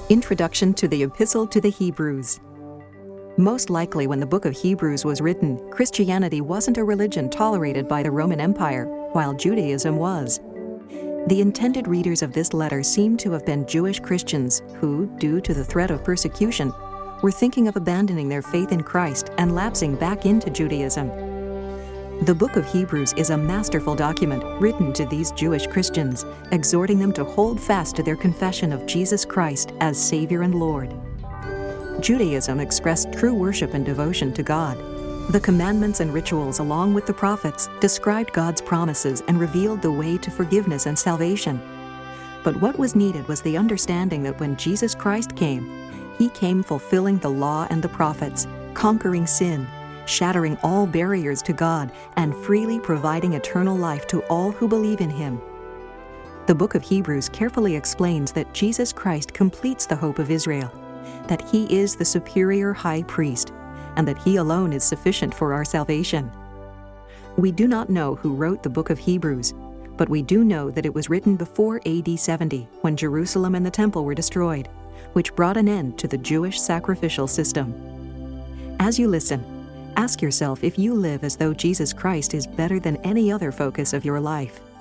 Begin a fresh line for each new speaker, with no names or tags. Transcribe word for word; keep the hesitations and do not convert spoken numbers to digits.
Introduction to the Epistle to the Hebrews. Most likely when the book of Hebrews was written, Christianity wasn't a religion tolerated by the Roman Empire, while Judaism was. The intended readers of this letter seem to have been Jewish Christians who, due to the threat of persecution, were thinking of abandoning their faith in Christ and lapsing back into Judaism. The book of Hebrews is a masterful document written to these Jewish Christians, exhorting them to hold fast to their confession of Jesus Christ as Savior and Lord. Judaism expressed true worship and devotion to God. The commandments and rituals, along with the prophets, described God's promises and revealed the way to forgiveness and salvation. But what was needed was the understanding that when Jesus Christ came, He came fulfilling the law and the prophets, conquering sin, shattering all barriers to God, and freely providing eternal life to all who believe in Him. The book of Hebrews carefully explains that Jesus Christ completes the hope of Israel, that He is the superior high priest, and that He alone is sufficient for our salvation. We do not know who wrote the book of Hebrews, but we do know that it was written before A D seventy, when Jerusalem and the temple were destroyed, which brought an end to the Jewish sacrificial system. As you listen, ask yourself if you live as though Jesus Christ is better than any other focus of your life.